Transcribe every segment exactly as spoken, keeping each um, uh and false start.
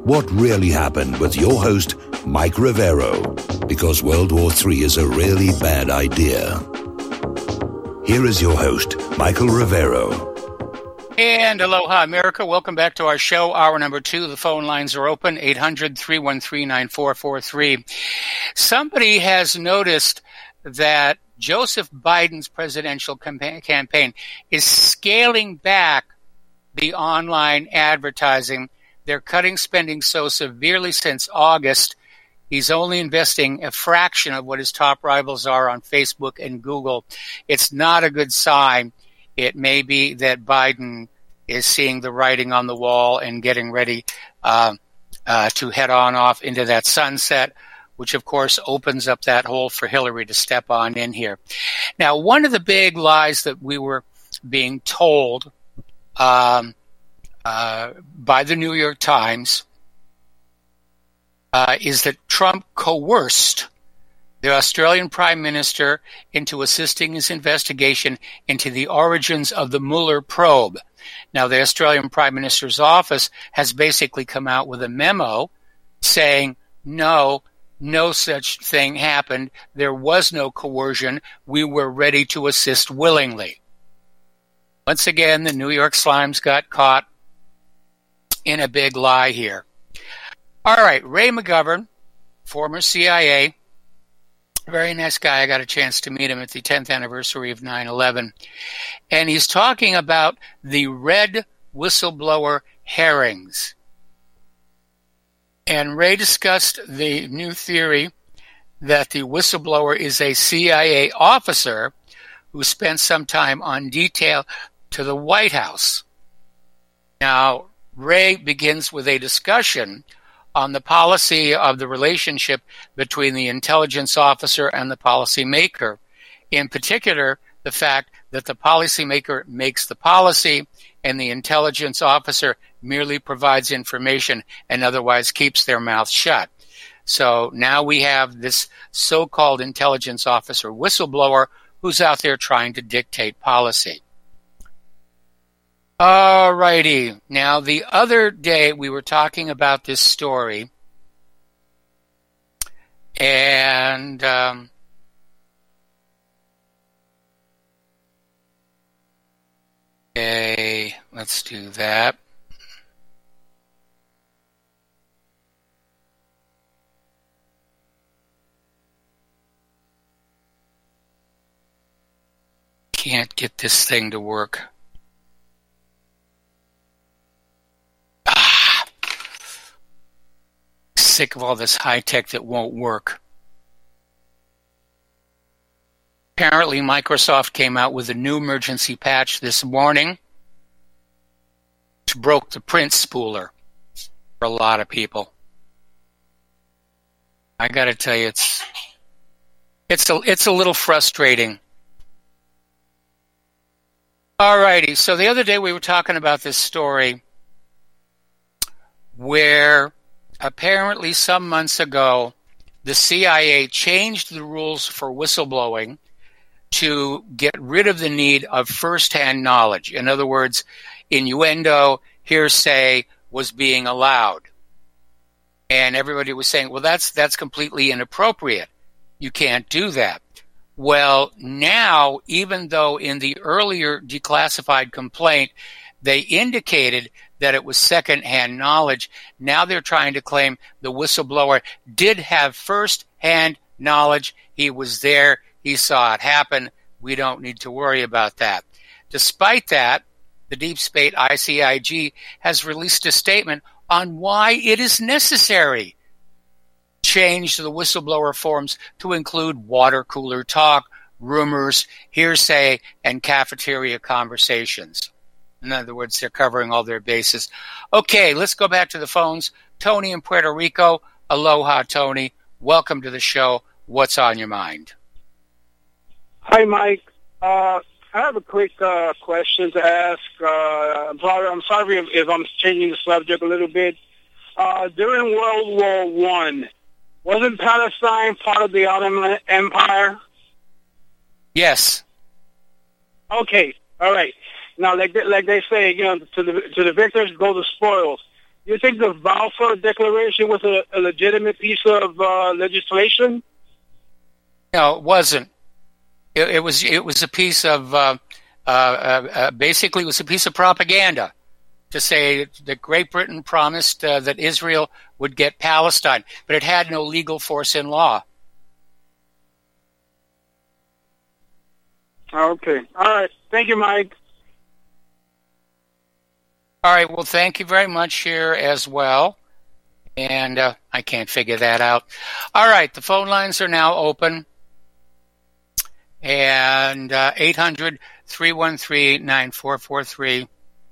What really happened with your host, Mike Rivero, because World War Three is a really bad idea. Here is your host, Michael Rivero. And aloha, America. Welcome back to our show, hour number two. The phone lines are open, eight hundred, three one three, nine four four three. Somebody has noticed that Joseph Biden's presidential campaign is scaling back the online advertising. They're cutting spending so severely since August. He's only investing a fraction of what his top rivals are on Facebook and Google. It's not a good sign. It may be that Biden is seeing the writing on the wall and getting ready uh, uh, to head on off into that sunset, which, of course, opens up that hole for Hillary to step on in here. Now, one of the big lies that we were being told um, uh, by the New York Times uh, is that Trump coerced the Australian Prime Minister into assisting his investigation into the origins of the Mueller probe. Now, the Australian Prime Minister's office has basically come out with a memo saying, no, no such thing happened. There was no coercion. We were ready to assist willingly. Once again, the New York Slimes got caught in a big lie here. All right, Ray McGovern, former C I A, very nice guy. I got a chance to meet him at the tenth anniversary of nine eleven. And he's talking about the red whistleblower herrings. And Ray discussed the new theory that the whistleblower is a C I A officer who spent some time on detail to the White House. Now, Ray begins with a discussion on the policy of the relationship between the intelligence officer and the policymaker. In particular, the fact that the policymaker makes the policy and the intelligence officer merely provides information and otherwise keeps their mouth shut. So now we have this so-called intelligence officer whistleblower who's out there trying to dictate policy. All righty. Now, the other day we were talking about this story, and um, okay, let's do that. Can't get this thing to work. Sick of all this high tech that won't work. Apparently, Microsoft came out with a new emergency patch this morning, which broke the print spooler for a lot of people. I got to tell you, it's it's a it's a little frustrating. All righty. So the other day we were talking about this story where apparently some months ago, the C I A changed the rules for whistleblowing to get rid of the need of first-hand knowledge. In other words, innuendo, hearsay was being allowed. And everybody was saying, well, that's that's completely inappropriate. You can't do that. Well, now, even though in the earlier declassified complaint, they indicated that it was second-hand knowledge, now they're trying to claim the whistleblower did have first-hand knowledge. He was there. He saw it happen. We don't need to worry about that. Despite that, the Deep State I C I G has released a statement on why it is necessary to change the whistleblower forms to include water cooler talk, rumors, hearsay, and cafeteria conversations. In other words, they're covering all their bases. Okay, let's go back to the phones. Tony in Puerto Rico. Aloha, Tony. Welcome to the show. What's on your mind? Hi, Mike. Uh, I have a quick uh, question to ask. Uh, I'm sorry, I'm sorry if, if I'm changing the subject a little bit. Uh, during World War One, wasn't Palestine part of the Ottoman Empire? Yes. Okay. All right. Now, like they, like they say, you know, to the to the victors go the spoils. you think the Balfour Declaration was a, a legitimate piece of uh, legislation? No, it wasn't. It, it was it was a piece of uh, uh, uh, basically it was a piece of propaganda to say that Great Britain promised uh, that Israel would get Palestine, but it had no legal force in law. Okay. All right. Thank you, Mike. All right. Well, thank you very much here as well. And uh, I can't figure that out. All right. The phone lines are now open. And uh, eight hundred, three one three, nine four four three.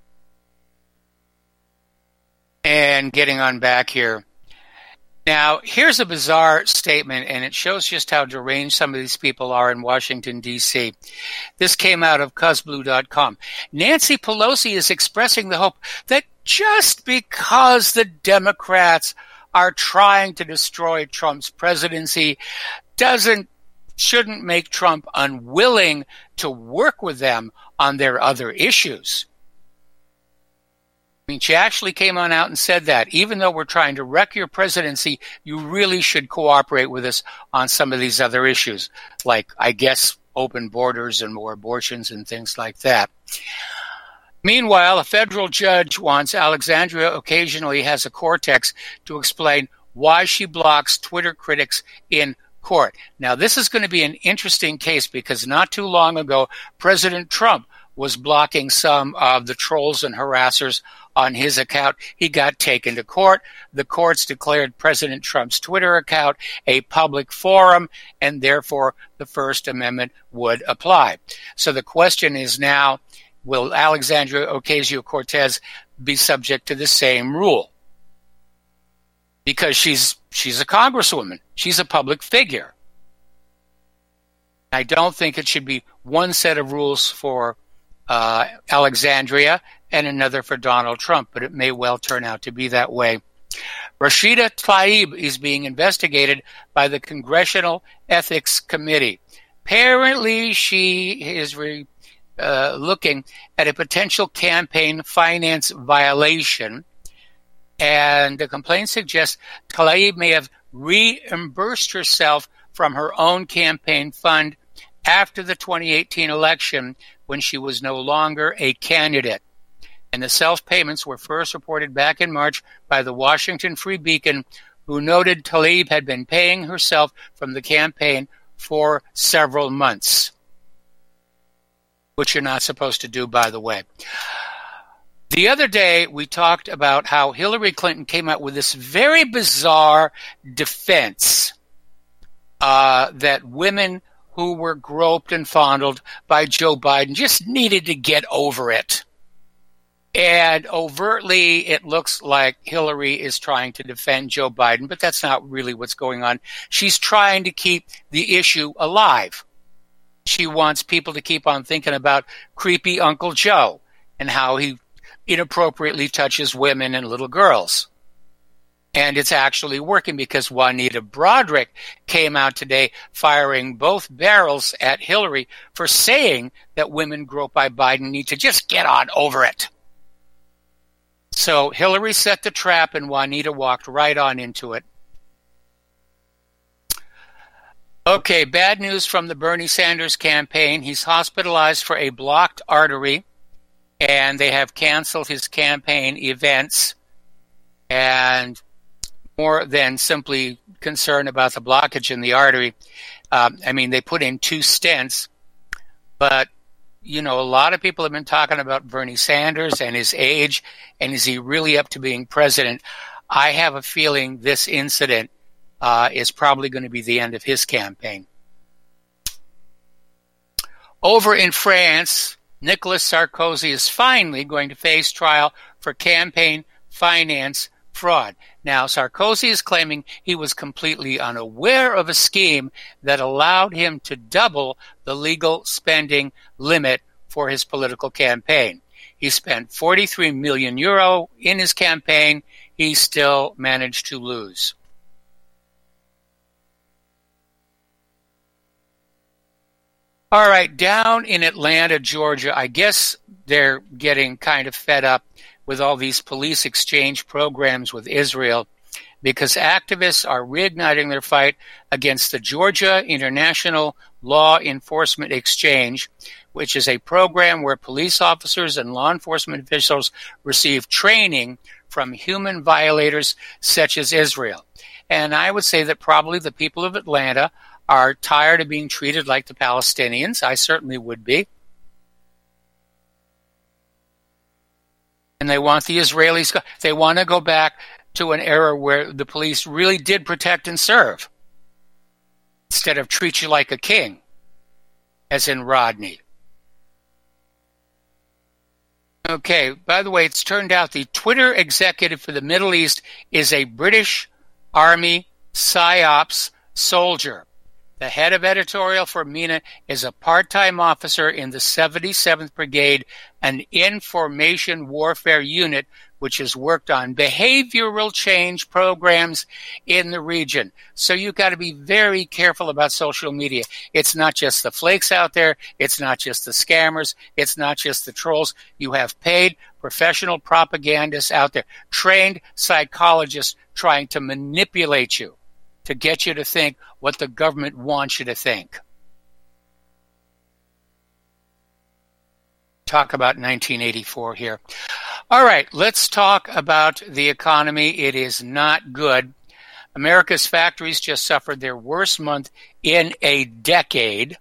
And getting on back here. Now, here's a bizarre statement, and it shows just how deranged some of these people are in Washington, D C. This came out of cuz blue dot com. Nancy Pelosi is expressing the hope that just because the Democrats are trying to destroy Trump's presidency doesn't shouldn't make Trump unwilling to work with them on their other issues. I mean, she actually came on out and said that even though we're trying to wreck your presidency, you really should cooperate with us on some of these other issues, like, I guess, open borders and more abortions and things like that. Meanwhile, a federal judge wants Alexandria occasionally has a cortex to explain why she blocks Twitter critics in court. Now, this is going to be an interesting case because not too long ago, President Trump was blocking some of the trolls and harassers on his account. He got taken to court. The courts declared President Trump's Twitter account a public forum, and therefore the First Amendment would apply. So the question is now, will Alexandria Ocasio-Cortez be subject to the same rule? Because she's she's a congresswoman. She's a public figure. I don't think it should be one set of rules for uh, Alexandria and another for Donald Trump, but it may well turn out to be that way. Rashida Tlaib is being investigated by the Congressional Ethics Committee. Apparently, she is re, uh, looking at a potential campaign finance violation, and the complaint suggests Tlaib may have reimbursed herself from her own campaign fund after the twenty eighteen election when she was no longer a candidate. And the self-payments were first reported back in March by the Washington Free Beacon, who noted Tlaib had been paying herself from the campaign for several months, which you're not supposed to do, by the way. The other day, we talked about how Hillary Clinton came out with this very bizarre defense uh, that women who were groped and fondled by Joe Biden just needed to get over it. And overtly, it looks like Hillary is trying to defend Joe Biden, but that's not really what's going on. She's trying to keep the issue alive. She wants people to keep on thinking about creepy Uncle Joe and how he inappropriately touches women and little girls. And it's actually working because Juanita Broaddrick came out today firing both barrels at Hillary for saying that women groped by Biden need to just get on over it. So Hillary set the trap and Juanita walked right on into it. Okay, bad news from the Bernie Sanders campaign. He's hospitalized for a blocked artery, and they have canceled his campaign events. And more than simply concern about the blockage in the artery, um, I mean, they put in two stents, but you know, a lot of people have been talking about Bernie Sanders and his age, and is he really up to being president? I have a feeling this incident uh, is probably going to be the end of his campaign. Over in France, Nicolas Sarkozy is finally going to face trial for campaign finance fraud. Now, Sarkozy is claiming he was completely unaware of a scheme that allowed him to double the legal spending limit for his political campaign. He spent forty-three million euro in his campaign. He still managed to lose. All right, down in Atlanta, Georgia, I guess they're getting kind of fed up with all these police exchange programs with Israel, because activists are reigniting their fight against the Georgia International Law Enforcement Exchange, which is a program where police officers and law enforcement officials receive training from human violators such as Israel. And I would say that probably the people of Atlanta are tired of being treated like the Palestinians. I certainly would be. And they want the Israelis, they want to go back to an era where the police really did protect and serve, instead of treat you like a king, as in Rodney. Okay, by the way, it's turned out the Twitter executive for the Middle East is a British Army PSYOPs soldier. The head of editorial for MENA is a part-time officer in the seventy-seventh Brigade, an information warfare unit which has worked on behavioral change programs in the region. So you've got to be very careful about social media. It's not just the flakes out there. It's not just the scammers. It's not just the trolls. You have paid professional propagandists out there, trained psychologists trying to manipulate you, to get you to think what the government wants you to think. Talk about nineteen eighty-four here. All right, let's talk about the economy. It is not good. America's factories just suffered their worst month in a decade.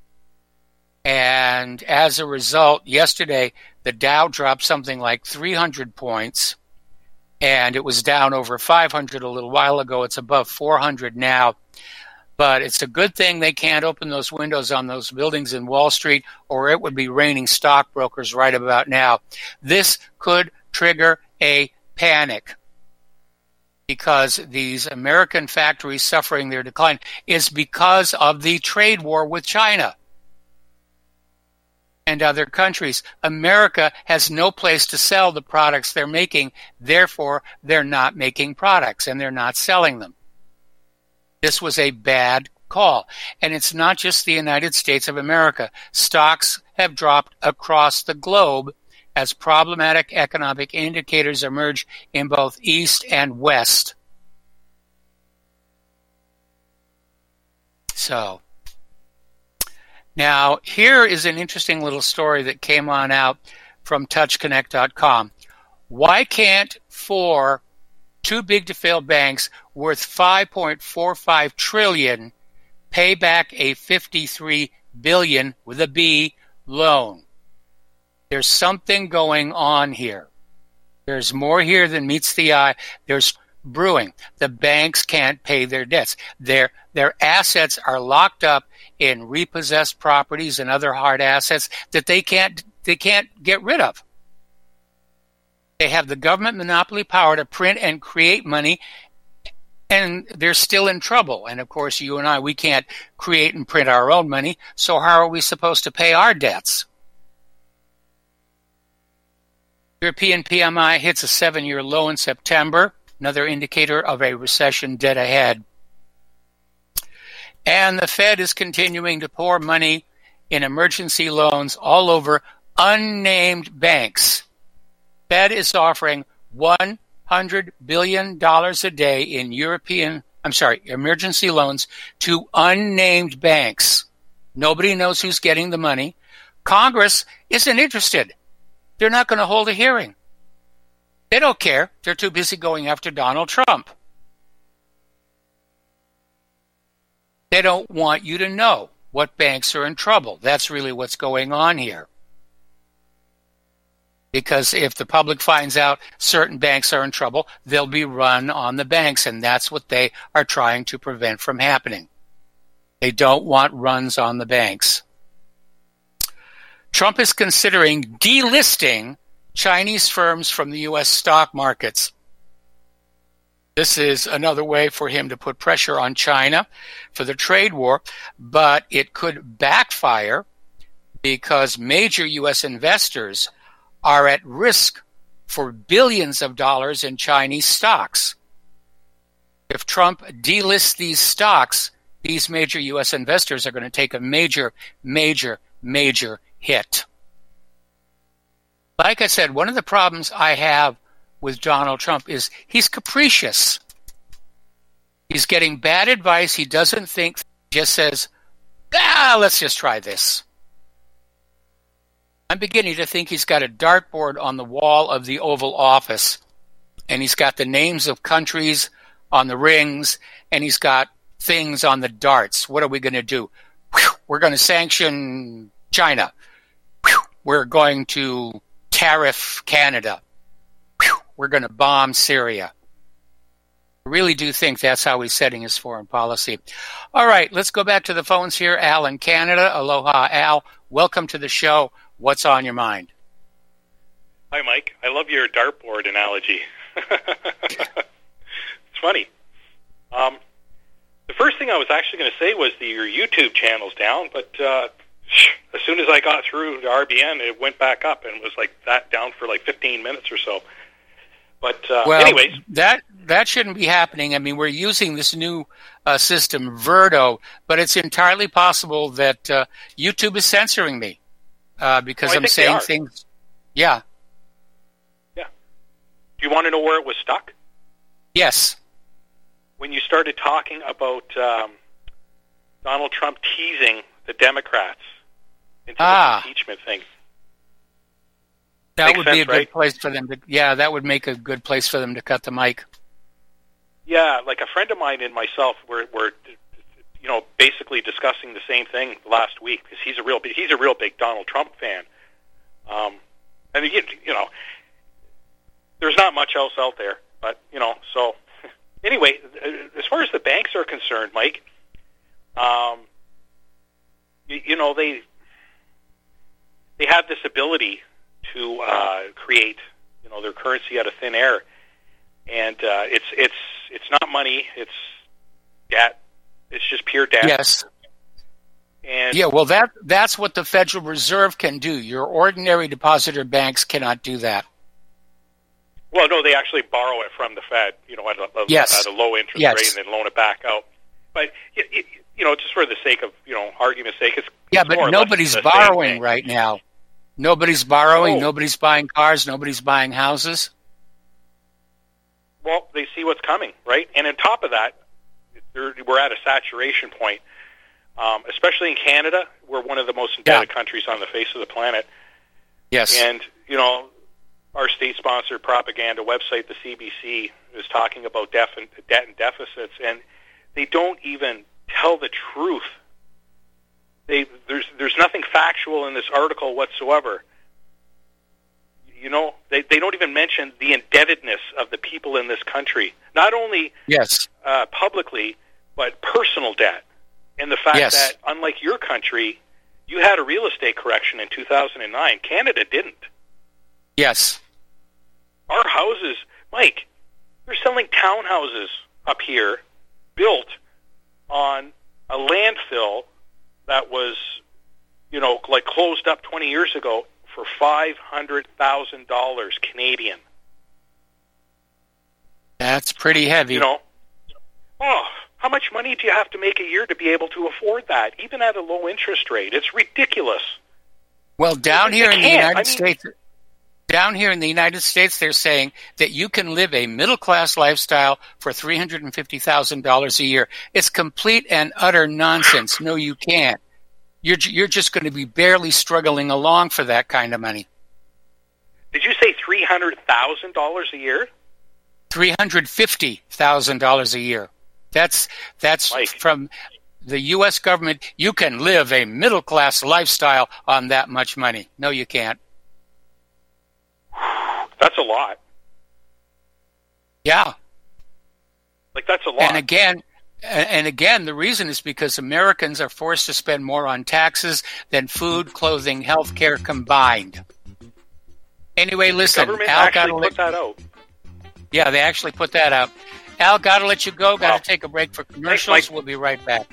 And as a result, yesterday, the Dow dropped something like three hundred points. And it was down over five hundred a little while ago. It's above four hundred now. But it's a good thing they can't open those windows on those buildings in Wall Street, or it would be raining stockbrokers right about now. This could trigger a panic, because these American factories suffering their decline is because of the trade war with China and other countries. America has no place to sell the products they're making. Therefore, they're not making products and they're not selling them. This was a bad call. And it's not just the United States of America. Stocks have dropped across the globe as problematic economic indicators emerge in both East and West. So, now here is an interesting little story that came on out from touch connect dot com. Why can't four too big to fail banks worth five point four five trillion dollars pay back a fifty-three billion dollars with a B loan? There's something going on here. There's more here than meets the eye. There's brewing. The banks can't pay their debts. Their their assets are locked up in repossessed properties and other hard assets that they can't they can't get rid of. They have the government monopoly power to print and create money, and they're still in trouble. And of course, you and I, we can't create and print our own money, so how are we supposed to pay our debts? European P M I hits a seven-year low in September, another indicator of a recession dead ahead. And the Fed is continuing to pour money in emergency loans all over unnamed banks. Fed is offering one hundred billion dollars a day in European, I'm sorry, emergency loans to unnamed banks. Nobody knows who's getting the money. Congress isn't interested. They're not going to hold a hearing. They don't care. They're too busy going after Donald Trump. They don't want you to know what banks are in trouble. That's really what's going on here. Because if the public finds out certain banks are in trouble, they'll be run on the banks, and that's what they are trying to prevent from happening. They don't want runs on the banks. Trump is considering delisting Chinese firms from the U S stock markets. This is another way for him to put pressure on China for the trade war, but it could backfire because major U S investors are at risk for billions of dollars in Chinese stocks. If Trump delists these stocks, these major U S investors are going to take a major, major, major hit. Like I said, one of the problems I have with Donald Trump is he's capricious. He's getting bad advice. He doesn't think, just says, ah, let's just try this. I'm beginning to think he's got a dartboard on the wall of the Oval Office, and he's got the names of countries on the rings, and he's got things on the darts. What are we going to do? Whew, we're going to sanction China. Whew, we're going to tariff Canada. Whew, we're going to bomb Syria. I really do think that's how he's setting his foreign policy. All right, let's go back to the phones here. Al in Canada. Aloha, Al. Welcome to the show. What's on your mind? Hi, Mike. I love your dartboard analogy. It's funny. Um, the first thing I was actually going to say was that your YouTube channel's down, but uh, as soon as I got through the R B N, it went back up and was like that down for like fifteen minutes or so. But uh, well, anyways, that that shouldn't be happening. I mean, we're using this new uh, system, Verdo, but it's entirely possible that uh, YouTube is censoring me uh, because well, I'm saying are. things. Yeah. Yeah. Do you want to know where it was stuck? Yes. When you started talking about um, Donald Trump teasing the Democrats into ah. the impeachment thing. That Makes would sense, be a good right? place for them to. Yeah, that would make a good place for them to cut the mic. Yeah, like a friend of mine and myself were, were you know, basically discussing the same thing last week because he's a real he's a real big Donald Trump fan. Um, and you, you know, there's not much else out there, but you know, so anyway, as far as the banks are concerned, Mike, um, you, you know, they they have this ability to uh, create, you know, their currency out of thin air, and uh, it's it's it's not money, it's debt, it's just pure debt. Yes. And yeah, well, that that's what the Federal Reserve can do. Your ordinary depositor banks cannot do that. Well, no, they actually borrow it from the Fed, you know, at a, a, yes. at a low interest yes. rate and then loan it back out. But you, you know, just for the sake of, you know, argument's sake, it's yeah, it's but more or nobody's less the same borrowing thing. right now. Nobody's borrowing. Oh. Nobody's buying cars. Nobody's buying houses. Well, they see what's coming, right? And on top of that, we're at a saturation point, um, especially in Canada. We're one of the most indebted yeah. countries on the face of the planet. Yes. And, you know, our state-sponsored propaganda website, the C B C, is talking about def- debt and deficits, and they don't even tell the truth. They, there's there's nothing factual in this article whatsoever. You know, they they don't even mention the indebtedness of the people in this country, not only yes uh, publicly, but personal debt, and the fact yes. that unlike your country, you had a real estate correction in two thousand nine. Canada didn't. Yes. Our houses, Mike, they're selling townhouses up here, built on a landfill that was, you know, like closed up twenty years ago for five hundred thousand dollars Canadian. That's pretty heavy. You know, oh, how much money do you have to make a year to be able to afford that, even at a low interest rate? It's ridiculous. Well, down They here in the can't. United I mean, States, down here in the United States, they're saying that you can live a middle-class lifestyle for three hundred fifty thousand dollars a year. It's complete and utter nonsense. No, you can't. You're you're just going to be barely struggling along for that kind of money. Did you say three hundred thousand dollars a year? three hundred fifty thousand dollars a year. That's that's Mike. From the U S government. You can live a middle-class lifestyle on that much money. No, you can't. That's a lot. Yeah. Like, that's a lot. And again, and again, the reason is because Americans are forced to spend more on taxes than food, clothing, health care combined. Anyway, listen, government Al, actually gotta put let, that out. yeah, they actually put that out. Al, gotta let you go. Gotta Wow. take a break for commercials. Thanks, Mike. We'll be right back.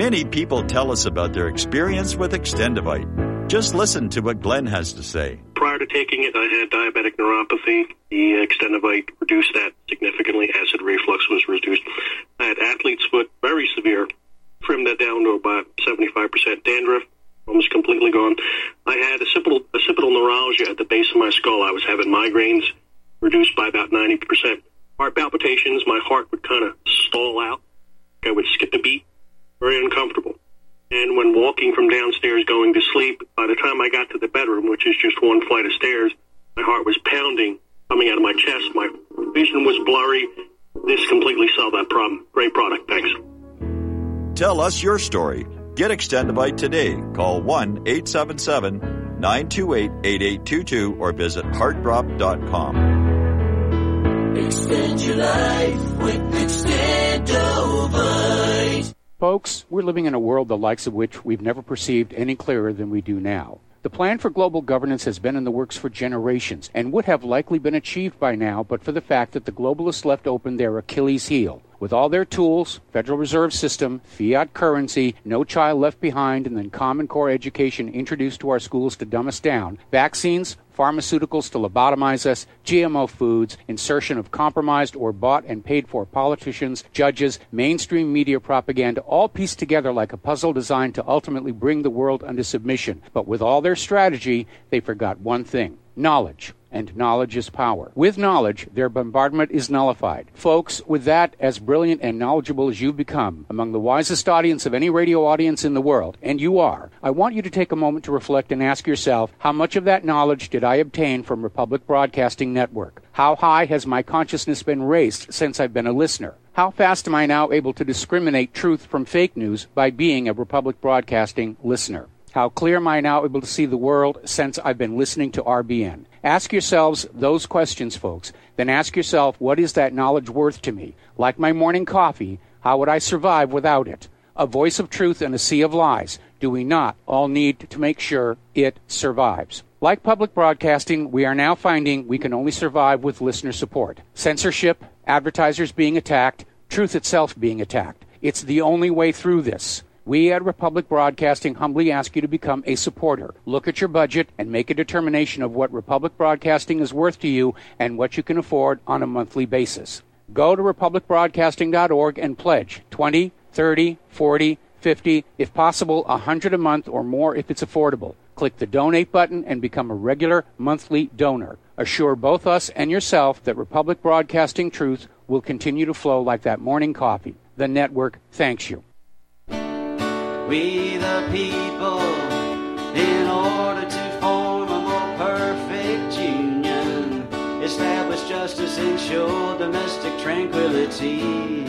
Many people tell us about their experience with Extendivite. Just listen to what Glenn has to say. Prior to taking it, I had diabetic neuropathy. The Extendivite reduced that significantly. Acid reflux was reduced. I had athlete's foot, very severe. Trimmed that down to about seventy-five percent dandruff, almost completely gone. I had occipital, occipital neuralgia at the base of my skull. I was having migraines, reduced by about ninety percent. Heart palpitations, my heart would kind of stall out. I would skip a beat, very uncomfortable. And when walking from downstairs going to sleep, by the time I got to the bedroom, which is just one flight of stairs, my heart was pounding, coming out of my chest. My vision was blurry. This completely solved that problem. Great product. Thanks. Tell us your story. Get Extendivite today. Call one eight seven seven, nine two eight, eight eight two two or visit heart drop dot com. Extend your life with Extendivite. Folks, we're living in a world the likes of which we've never perceived any clearer than we do now. The plan for global governance has been in the works for generations and would have likely been achieved by now but for the fact that the globalists left open their Achilles heel. With all their tools, Federal Reserve System, fiat currency, no child left behind, and then Common Core education introduced to our schools to dumb us down, vaccines, pharmaceuticals to lobotomize us, G M O foods, insertion of compromised or bought and paid for politicians, judges, mainstream media propaganda, all pieced together like a puzzle designed to ultimately bring the world under submission. But with all their strategy, they forgot one thing: knowledge. And knowledge is power. With knowledge, their bombardment is nullified. Folks, with that, as brilliant and knowledgeable as you've become, among the wisest audience of any radio audience in the world, and you are, I want you to take a moment to reflect and ask yourself, how much of that knowledge did I obtain from Republic Broadcasting Network? How high has my consciousness been raised since I've been a listener? How fast am I now able to discriminate truth from fake news by being a Republic Broadcasting listener? How clear am I now able to see the world since I've been listening to R B N? Ask yourselves those questions, folks. Then ask yourself, what is that knowledge worth to me? Like my morning coffee, how would I survive without it? A voice of truth in a sea of lies. Do we not all need to make sure it survives? Like public broadcasting, we are now finding we can only survive with listener support. Censorship, advertisers being attacked, truth itself being attacked. It's the only way through this. We at Republic Broadcasting humbly ask you to become a supporter. Look at your budget and make a determination of what Republic Broadcasting is worth to you and what you can afford on a monthly basis. Go to republic broadcasting dot org and pledge twenty, thirty, forty, fifty, if possible one hundred a month or more if it's affordable. Click the donate button and become a regular monthly donor. Assure both us and yourself that Republic Broadcasting truth will continue to flow like that morning coffee. The network thanks you. We the people, in order to form a more perfect union, establish justice, ensure domestic tranquility,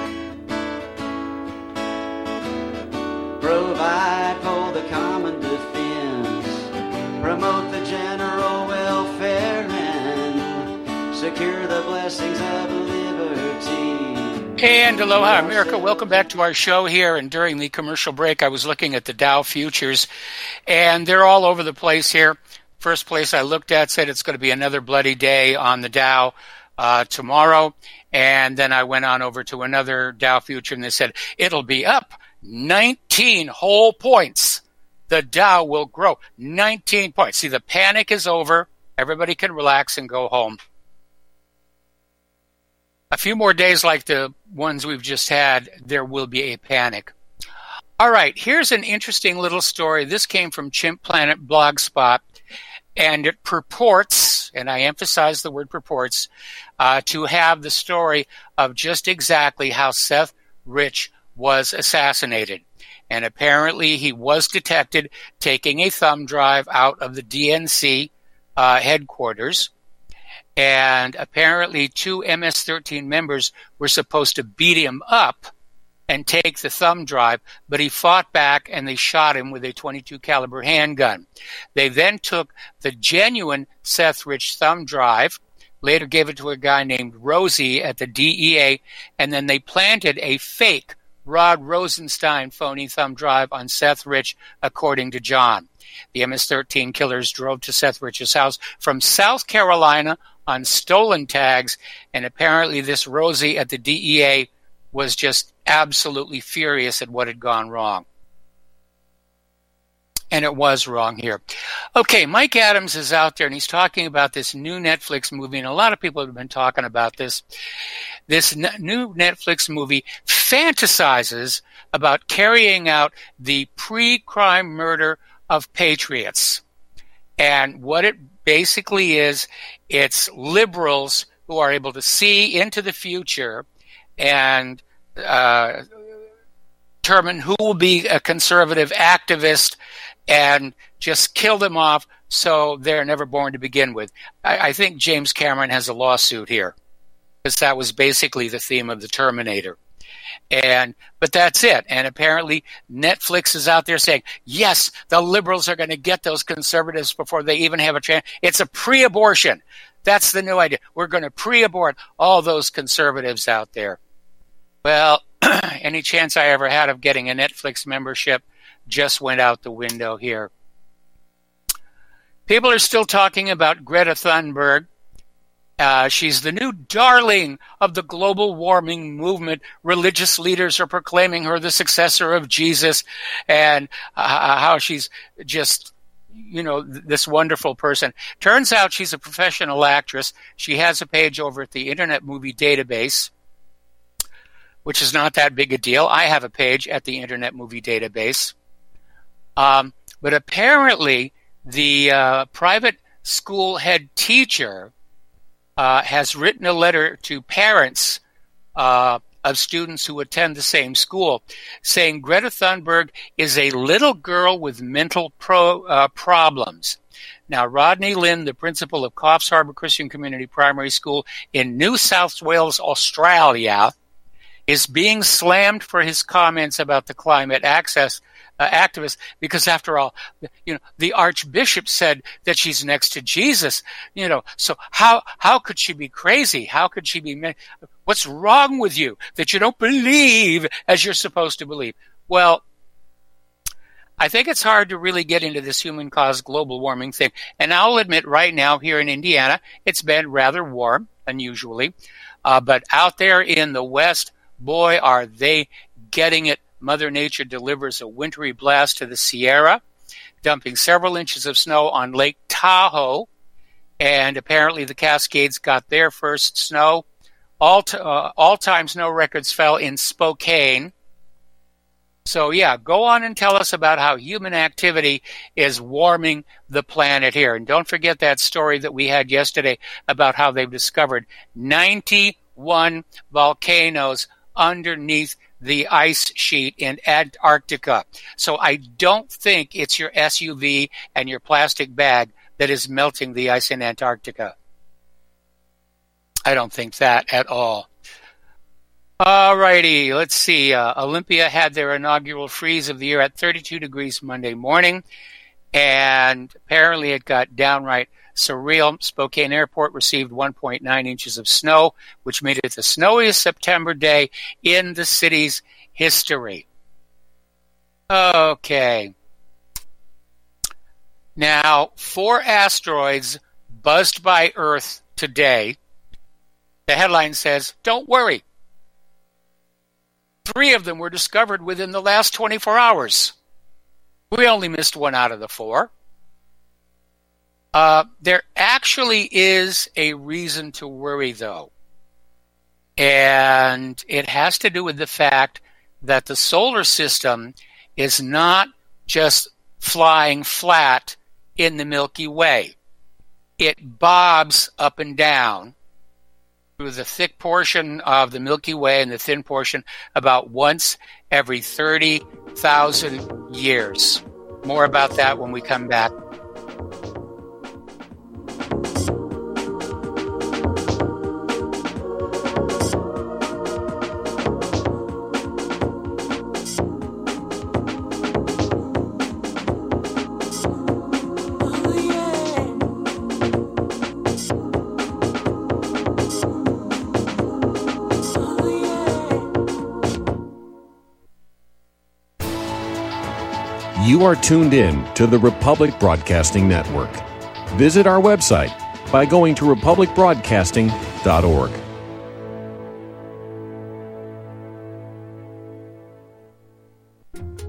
provide for the common defense, promote the general welfare, and secure the blessings of liberty. And aloha, America. Welcome back to our show here. And during the commercial break, I was looking at the Dow futures, and they're all over the place here. First place I looked at said it's going to be another bloody day on the Dow uh, tomorrow. And then I went on over to another Dow future, and they said it'll be up nineteen whole points. The Dow will grow nineteen points. See, the panic is over. Everybody can relax and go home. A few more days like the ones we've just had, there will be a panic. All right, here's an interesting little story. This came from Chimp Planet Blogspot, and it purports, and I emphasize the word purports, uh, to have the story of just exactly how Seth Rich was assassinated. And apparently he was detected taking a thumb drive out of the D N C uh, headquarters. And apparently two M S thirteen members were supposed to beat him up and take the thumb drive, but he fought back and they shot him with a twenty-two caliber handgun. They then took the genuine Seth Rich thumb drive, later gave it to a guy named Rosie at the D E A, and then they planted a fake Rod Rosenstein phony thumb drive on Seth Rich, according to John. The M S thirteen killers drove to Seth Rich's house from South Carolina on stolen tags, and apparently this Rosie at the D E A was just absolutely furious at what had gone wrong. And it was wrong here. Okay, Mike Adams is out there, and he's talking about this new Netflix movie, and a lot of people have been talking about this. This n- new Netflix movie fantasizes about carrying out the pre-crime murder of patriots. And what it basically is, it's liberals who are able to see into the future and uh, determine who will be a conservative activist and just kill them off so they're never born to begin with. I, I think James Cameron has a lawsuit here, because that was basically the theme of the Terminator. And but that's it. And apparently Netflix is out there saying, yes, the liberals are going to get those conservatives before they even have a chance. It's a pre-abortion. That's the new idea. We're going to pre-abort all those conservatives out there. Well, any chance I ever had of getting a Netflix membership just went out the window here. People are still talking about Greta Thunberg. Uh, she's the new darling of the global warming movement. Religious leaders are proclaiming her the successor of Jesus, and uh, how she's just, you know, this wonderful person. Turns out she's a professional actress. She has a page over at the Internet Movie Database, which is not that big a deal. I have a page at the Internet Movie Database. Um, but apparently the uh, private school head teacher uh, has written a letter to parents uh, of students who attend the same school, saying Greta Thunberg is a little girl with mental pro, uh, problems. Now, Rodney Lynn, the principal of Coffs Harbour Christian Community Primary School in New South Wales, Australia, is being slammed for his comments about the climate access uh, activists, because after all, you know, the Archbishop said that she's next to Jesus. You know, so how how could she be crazy? How could she be? What's wrong with you that you don't believe as you're supposed to believe? Well, I think it's hard to really get into this human-caused global warming thing. And I'll admit right now here in Indiana, it's been rather warm, unusually. Uh, but out there in the West, boy, are they getting it. Mother Nature delivers a wintry blast to the Sierra, dumping several inches of snow on Lake Tahoe. And apparently the Cascades got their first snow. All t- uh, all-time snow records fell in Spokane. So, yeah, go on and tell us about how human activity is warming the planet here. And don't forget that story that we had yesterday about how they've discovered ninety-one volcanoes underneath the ice sheet in Antarctica. So I don't think it's your S U V and your plastic bag that is melting the ice in Antarctica. I don't think that at all. All righty, let's see. Uh, Olympia had their inaugural freeze of the year at thirty-two degrees Monday morning, and apparently it got downright surreal. Spokane Airport received one point nine inches of snow, which made it the snowiest September day in the city's history. Okay. Now, four asteroids buzzed by Earth today. The headline says, "Don't worry. Three of them were discovered within the last twenty-four hours. We only missed one out of the four." Uh, there actually is a reason to worry, though. And it has to do with the fact that the solar system is not just flying flat in the Milky Way. It bobs up and down through the thick portion of the Milky Way and the thin portion about once every thirty thousand years. More about that when we come back. You are tuned in to the Republic Broadcasting Network. Visit our website by going to republic broadcasting dot org.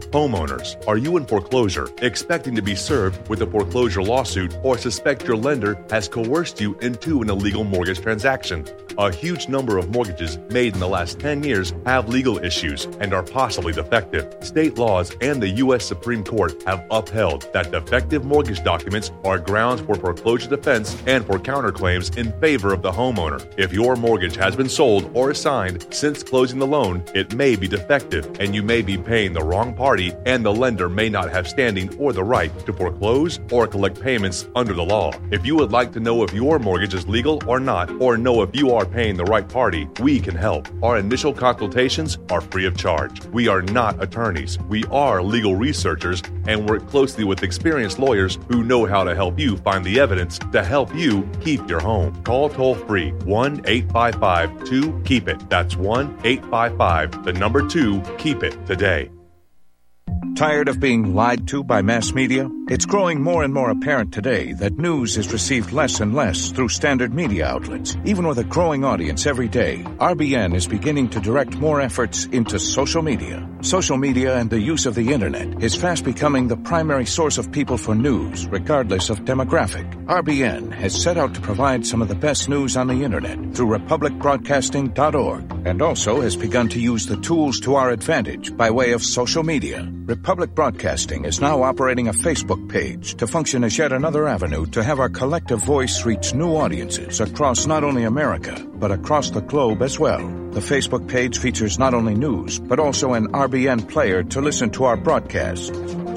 Homeowners, are you in foreclosure, expecting to be served with a foreclosure lawsuit, or suspect your lender has coerced you into an illegal mortgage transaction? A huge number of mortgages made in the last ten years have legal issues and are possibly defective. State laws and the U S Supreme Court have upheld that defective mortgage documents are grounds for foreclosure defense and for counterclaims in favor of the homeowner. If your mortgage has been sold or assigned since closing the loan, it may be defective and you may be paying the wrong party, and the lender may not have standing or the right to foreclose or collect payments under the law. If you would like to know if your mortgage is legal or not, or know if you are paying the right party, we can help. Our initial consultations are free of charge. We are not attorneys. We are legal researchers and work closely with experienced lawyers who know how to help you find the evidence to help you keep your home. Call toll free one eight five five two keep it. That's one eight five five, the number two, keep it today. Tired of being lied to by mass media? It's growing more and more apparent today that news is received less and less through standard media outlets. Even with a growing audience every day, R B N is beginning to direct more efforts into social media. Social media and the use of the internet is fast becoming the primary source of people for news, regardless of demographic. R B N has set out to provide some of the best news on the internet through republic broadcasting dot org, and also has begun to use the tools to our advantage by way of social media. Republic Broadcasting is now operating a Facebook page to function as yet another avenue to have our collective voice reach new audiences across not only America, but across the globe as well. The Facebook page features not only news, but also an R B N player to listen to our broadcast.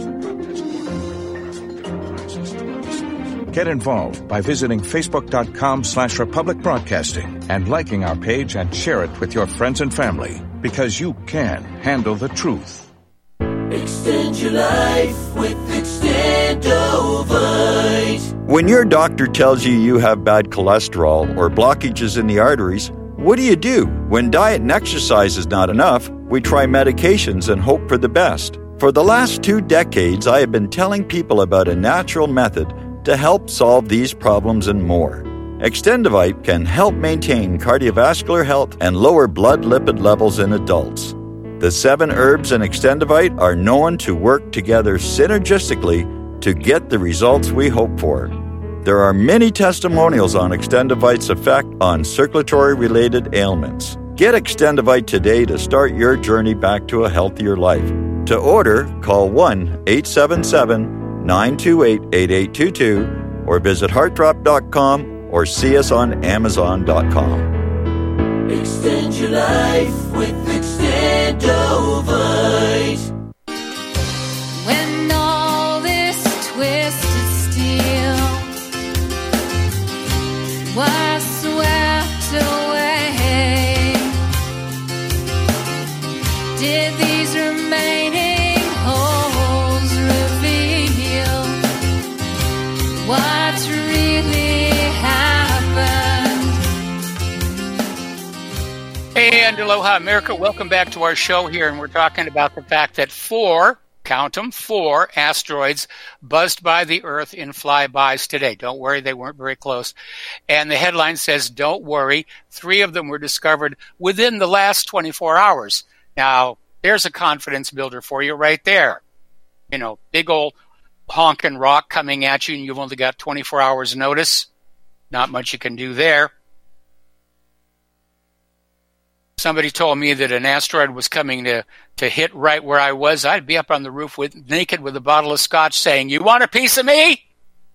Get involved by visiting facebook.com slash Republic Broadcasting and liking our page and share it with your friends and family, because you can handle the truth. Extend your life with Extendovite. When your doctor tells you you have bad cholesterol or blockages in the arteries, what do you do? When diet and exercise is not enough, we try medications and hope for the best. For the last two decades, I have been telling people about a natural method to help solve these problems and more. Extendovite can help maintain cardiovascular health and lower blood lipid levels in adults. The seven herbs in Extendovite are known to work together synergistically to get the results we hope for. There are many testimonials on Extendovite's effect on circulatory-related ailments. Get Extendovite today to start your journey back to a healthier life. To order, call one eight seven seven, nine two eight, eight eight two two or visit heart drop dot com or see us on amazon dot com. Extend your life with Extendovite. When all this twisted steel was swept away, did these remaining holes reveal what's really happened? And aloha, America. Welcome back to our show here, and we're talking about the fact that four, count them, four asteroids buzzed by the Earth in flybys today. Don't worry, they weren't very close. And the headline says, don't worry, three of them were discovered within the last twenty-four hours. Now, there's a confidence builder for you right there. You know, big old honking rock coming at you, and you've only got twenty-four hours notice. Not much you can do there. Somebody told me that an asteroid was coming to, to hit right where I was. I'd be up on the roof with naked with a bottle of scotch saying, "You want a piece of me?"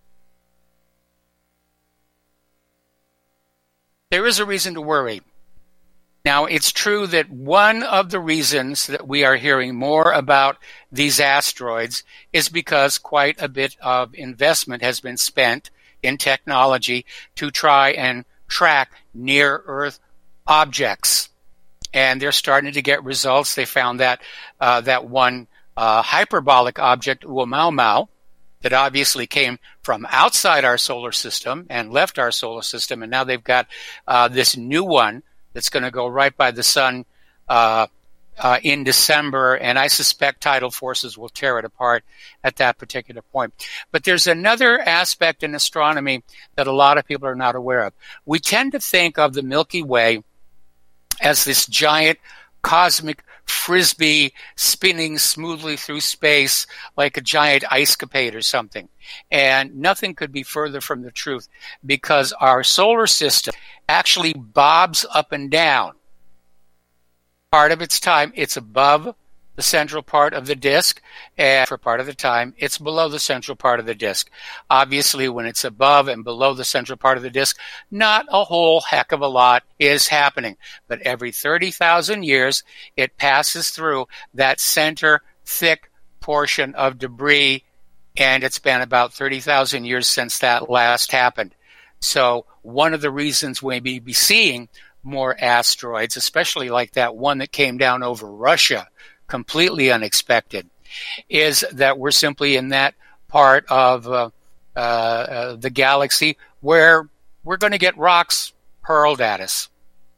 There is a reason to worry. Now, it's true that one of the reasons that we are hearing more about these asteroids is because quite a bit of investment has been spent in technology to try and track near-Earth objects. And they're starting to get results. They found that uh, that one uh, hyperbolic object, Oumuamua, that obviously came from outside our solar system and left our solar system, and now they've got uh, this new one that's going to go right by the sun uh, uh, in December, and I suspect tidal forces will tear it apart at that particular point. But there's another aspect in astronomy that a lot of people are not aware of. We tend to think of the Milky Way as this giant cosmic frisbee spinning smoothly through space like a giant ice capade or something. And nothing could be further from the truth, because our solar system actually bobs up and down. Part of its time, it's above the central part of the disk, and for part of the time, it's below the central part of the disk. Obviously, when it's above and below the central part of the disk, not a whole heck of a lot is happening. But every thirty thousand years, it passes through that center thick portion of debris, and it's been about thirty thousand years since that last happened. So one of the reasons we may be seeing more asteroids, especially like that one that came down over Russia, completely unexpected, is that we're simply in that part of uh, uh, uh, the galaxy where we're going to get rocks hurled at us.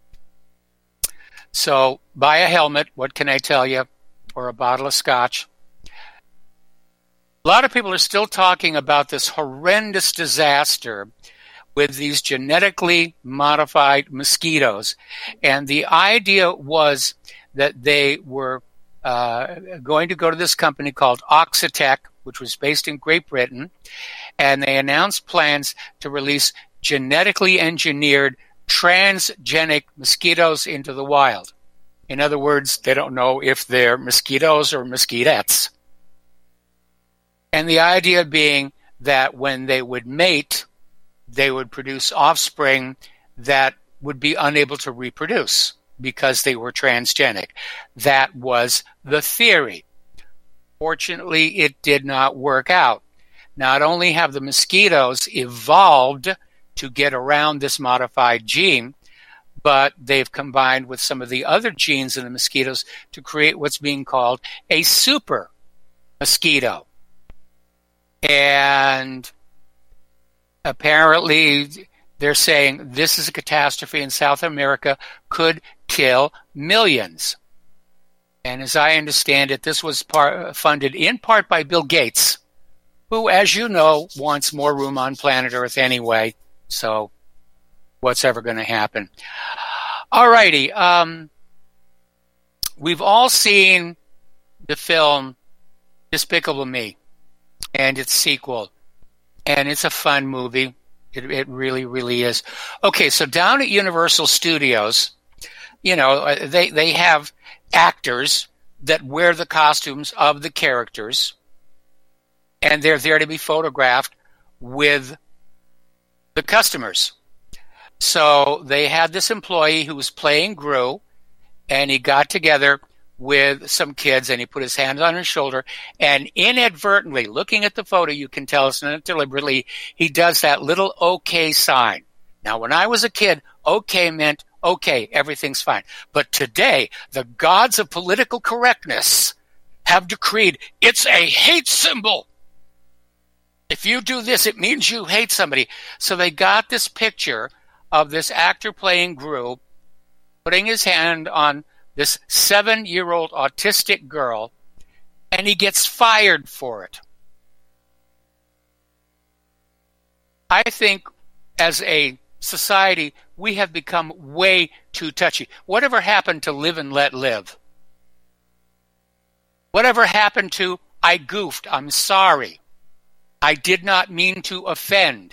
So buy a helmet, what can I tell you, or a bottle of scotch. A lot of people are still talking about this horrendous disaster with these genetically modified mosquitoes. And the idea was that they were uh, going to go to this company called Oxitec, which was based in Great Britain, and they announced plans to release genetically engineered transgenic mosquitoes into the wild. In other words, they don't know if they're mosquitoes or mosquitettes. And the idea being that when they would mate, they would produce offspring that would be unable to reproduce because they were transgenic. That was the theory. Fortunately, it did not work out. Not only have the mosquitoes evolved to get around this modified gene, but they've combined with some of the other genes in the mosquitoes to create what's being called a super mosquito. And apparently, they're saying this is a catastrophe in South America, could kill millions. And as I understand it, this was par- funded in part by Bill Gates, who, as you know, wants more room on planet Earth anyway. So what's ever going to happen? All righty. Um, we've all seen the film Despicable Me and its sequel. And it's a fun movie. It, it really, really is. Okay, so down at Universal Studios, you know, they, they have actors that wear the costumes of the characters, and they're there to be photographed with the customers. So they had this employee who was playing Gru, and he got together with some kids, and he put his hand on his shoulder, and inadvertently, looking at the photo, you can tell it's not deliberately, he does that little okay sign. Now, when I was a kid, okay meant, okay, everything's fine. But today, the gods of political correctness have decreed it's a hate symbol. If you do this, it means you hate somebody. So they got this picture of this actor playing Gru, putting his hand on this seven-year-old autistic girl, and he gets fired for it. I think as a society, we have become way too touchy. Whatever happened to live and let live? Whatever happened to, I goofed, I'm sorry. I did not mean to offend.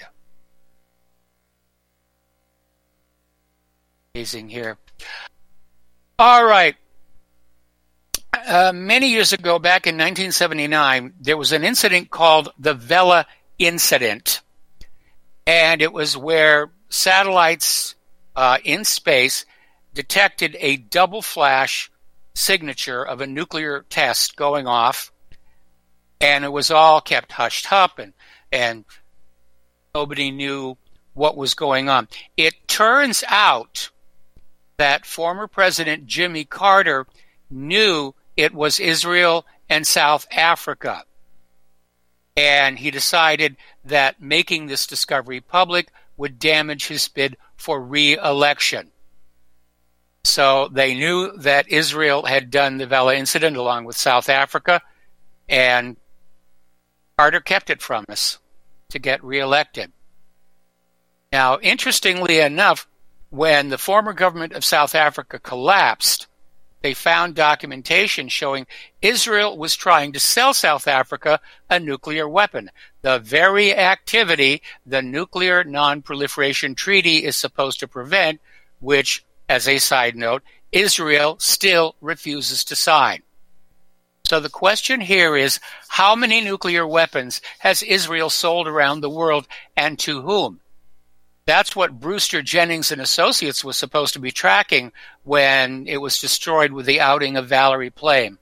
Amazing here. All right. Uh, many years ago, back in nineteen seventy-nine, there was an incident called the Vela Incident. And it was where satellites uh, in space detected a double flash signature of a nuclear test going off. And it was all kept hushed up, and, and nobody knew what was going on. It turns out that former President Jimmy Carter knew it was Israel and South Africa. And he decided that making this discovery public would damage his bid for re-election. So they knew that Israel had done the Vela incident along with South Africa, and Carter kept it from us to get reelected. Now, interestingly enough, when the former government of South Africa collapsed, they found documentation showing Israel was trying to sell South Africa a nuclear weapon. The very activity the Nuclear Non-Proliferation Treaty is supposed to prevent, which, as a side note, Israel still refuses to sign. So the question here is, how many nuclear weapons has Israel sold around the world, and to whom? That's what Brewster, Jennings and Associates was supposed to be tracking when it was destroyed with the outing of Valerie Plame.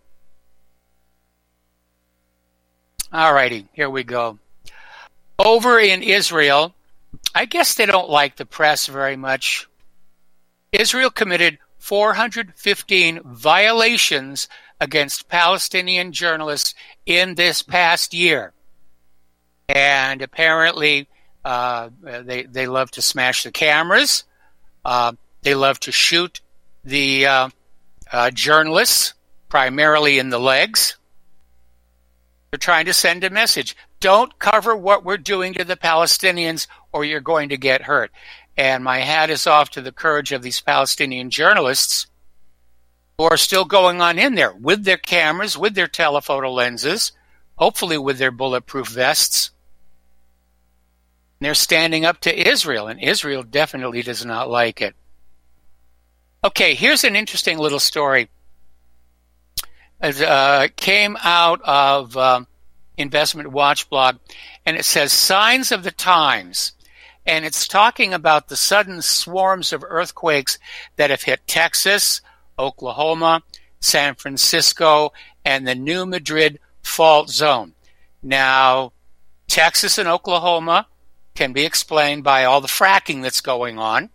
All righty, here we go. Over in Israel, I guess they don't like the press very much. Israel committed four hundred fifteen violations against Palestinian journalists in this past year. And apparently uh, they, they love to smash the cameras. Uh, they love to shoot the uh, uh, journalists, primarily in the legs. They're trying to send a message. Don't cover what we're doing to the Palestinians or you're going to get hurt. And my hat is off to the courage of these Palestinian journalists who are still going on in there with their cameras, with their telephoto lenses, hopefully with their bulletproof vests. And they're standing up to Israel, and Israel definitely does not like it. Okay, here's an interesting little story. It uh, came out of um, Investment Watch blog, and it says Signs of the Times. And it's talking about the sudden swarms of earthquakes that have hit Texas, Oklahoma, San Francisco, and the New Madrid fault zone. Now, Texas and Oklahoma can be explained by all the fracking that's going on.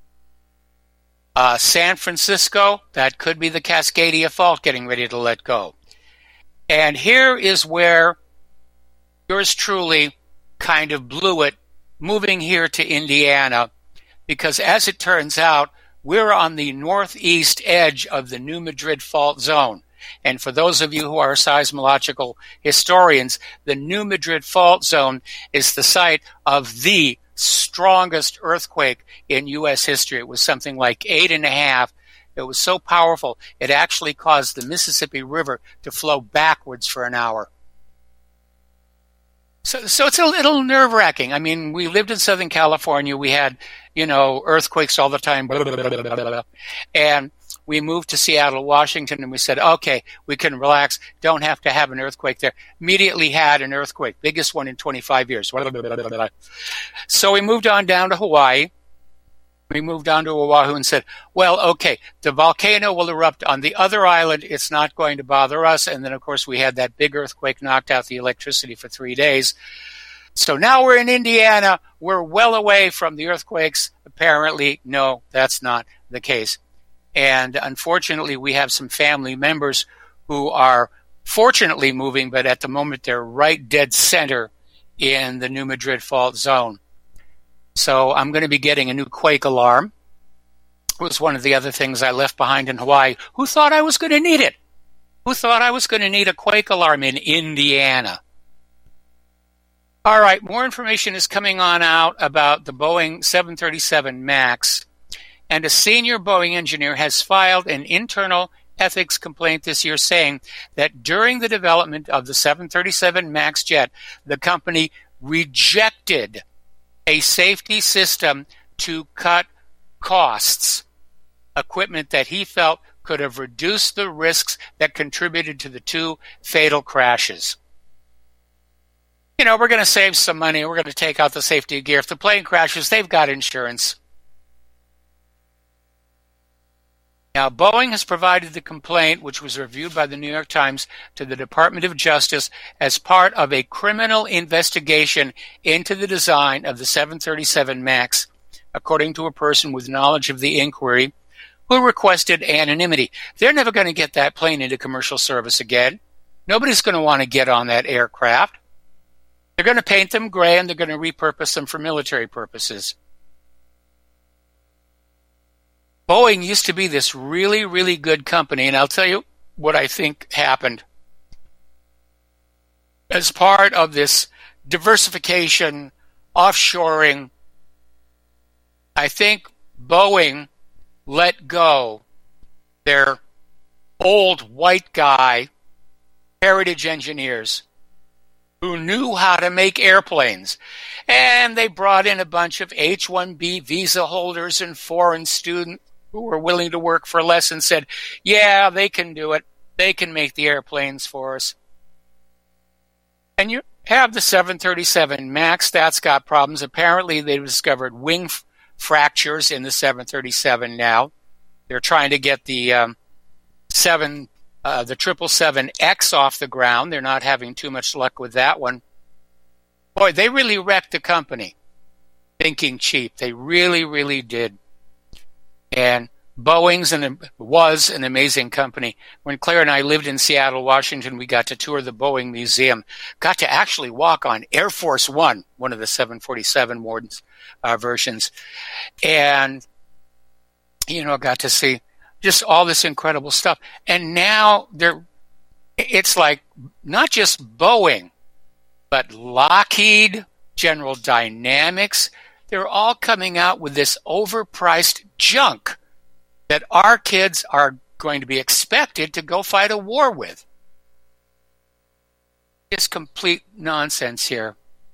Uh, San Francisco, that could be the Cascadia Fault getting ready to let go. And here is where yours truly kind of blew it, moving here to Indiana, because as it turns out, we're on the northeast edge of the New Madrid fault zone. And for those of you who are seismological historians, the New Madrid fault zone is the site of the strongest earthquake in U S history. It was something like eight and a half. It was so powerful, it actually caused the Mississippi River to flow backwards for an hour. So, so it's a little nerve-wracking. I mean, we lived in Southern California. We had, you know, earthquakes all the time. Blah, blah, blah, blah, blah, blah. And we moved to Seattle, Washington, and we said, okay, we can relax. Don't have to have an earthquake there. Immediately had an earthquake, biggest one in twenty-five years. Blah, blah, blah, blah, blah. So we moved on down to Hawaii. We moved on to Oahu and said, well, okay, the volcano will erupt on the other island. It's not going to bother us. And then, of course, we had that big earthquake, knocked out the electricity for three days. So now we're in Indiana. We're well away from the earthquakes. Apparently, no, that's not the case. And unfortunately, we have some family members who are fortunately moving, but at the moment they're right dead center in the New Madrid fault zone. So I'm going to be getting a new quake alarm. It was one of the other things I left behind in Hawaii. Who thought I was going to need it? Who thought I was going to need a quake alarm in Indiana? All right, more information is coming on out about the Boeing seven thirty-seven MAX, and a senior Boeing engineer has filed an internal ethics complaint this year saying that during the development of the seven thirty-seven MAX jet, the company rejected a safety system to cut costs, equipment that he felt could have reduced the risks that contributed to the two fatal crashes. You know, we're going to save some money. We're going to take out the safety gear. If the plane crashes, they've got insurance. Now, Boeing has provided the complaint, which was reviewed by the New York Times, to the Department of Justice as part of a criminal investigation into the design of the seven thirty-seven MAX, according to a person with knowledge of the inquiry who requested anonymity. They're never going to get that plane into commercial service again. Nobody's going to want to get on that aircraft. They're going to paint them gray and they're going to repurpose them for military purposes. Boeing used to be this really, really good company, and I'll tell you what I think happened. As part of this diversification, offshoring, I think Boeing let go their old white guy, heritage engineers, who knew how to make airplanes. And they brought in a bunch of H one B visa holders and foreign students who were willing to work for less and said, yeah, they can do it. They can make the airplanes for us. And you have the seven thirty-seven MAX. That's got problems. Apparently, they've discovered wing f- fractures in the seven thirty-seven now. They're trying to get the um, seven, uh, the triple seven X off the ground. They're not having too much luck with that one. Boy, they really wrecked the company, thinking cheap. They really, really did. And Boeing's an, was an amazing company. When Claire and I lived in Seattle, Washington, we got to tour the Boeing Museum, got to actually walk on Air Force One, one of the seven forty-seven models, uh, versions, and, you know, got to see just all this incredible stuff. And now they're, it's like not just Boeing, but Lockheed, General Dynamics, they're all coming out with this overpriced junk that our kids are going to be expected to go fight a war with. It's complete nonsense here.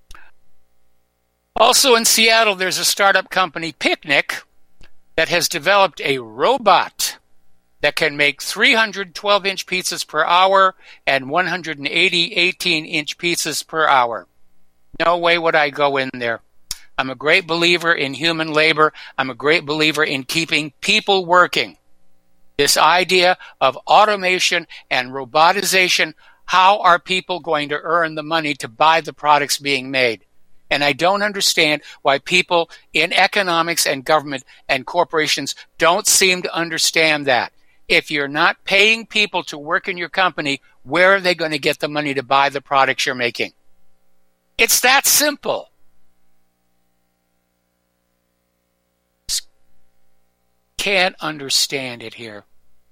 Also in Seattle, there's a startup company, Picnic, that has developed a robot that can make three hundred twelve-inch pizzas per hour and one hundred eighty eighteen-inch pizzas per hour. No way would I go in there. I'm a great believer in human labor. I'm a great believer in keeping people working. This idea of automation and robotization, how are people going to earn the money to buy the products being made? And I don't understand why people in economics and government and corporations don't seem to understand that. If you're not paying people to work in your company, where are they going to get the money to buy the products you're making? It's that simple. Can't understand it here.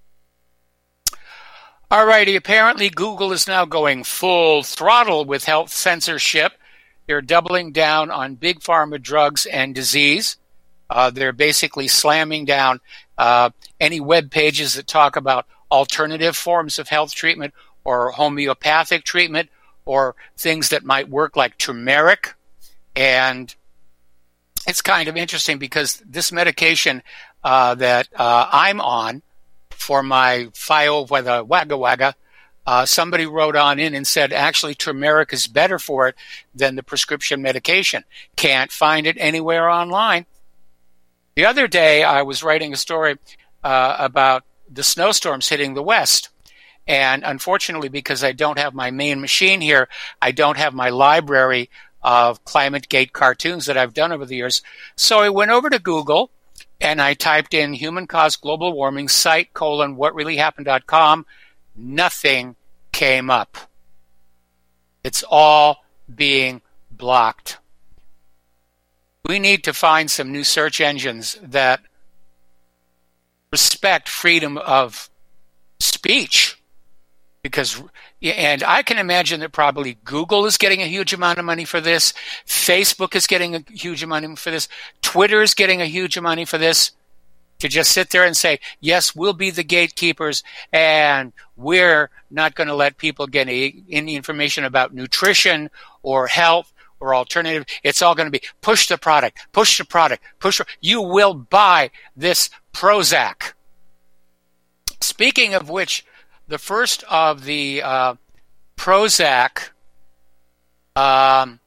Alrighty, apparently Google is now going full throttle with health censorship. They're doubling down on big pharma drugs and disease. Uh, they're basically slamming down uh, any web pages that talk about alternative forms of health treatment or homeopathic treatment or things that might work like turmeric. And it's kind of interesting because this medication uh, that uh, I'm on for my Fio Wagga Wagga, uh, somebody wrote on in and said, actually, turmeric is better for it than the prescription medication. Can't find it anywhere online. The other day, I was writing a story uh, about the snowstorms hitting the West. And unfortunately, because I don't have my main machine here, I don't have my library of ClimateGate cartoons that I've done over the years. So I went over to Google and I typed in human caused global warming site colon what really happened dot com. Nothing came up. It's all being blocked. We need to find some new search engines that respect freedom of speech. Because, and I can imagine that probably Google is getting a huge amount of money for this. Facebook is getting a huge amount of money for this. Twitter is getting a huge amount of money for this. To just sit there and say, yes, we'll be the gatekeepers and we're not going to let people get any, any information about nutrition or health or alternative. It's all going to be push the product, push the product, push. You will buy this Prozac. Speaking of which, the first of the uh, Prozac um,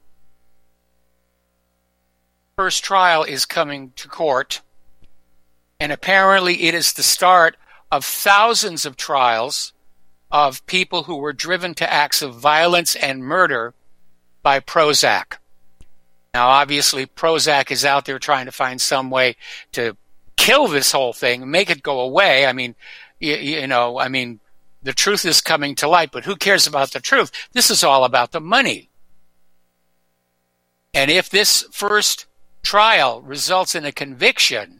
first trial is coming to court, and apparently it is the start of thousands of trials of people who were driven to acts of violence and murder by Prozac. Now, obviously, Prozac is out there trying to find some way to kill this whole thing, make it go away. I mean, you, you know, I mean, the truth is coming to light, but who cares about the truth? This is all about the money. And if this first trial results in a conviction,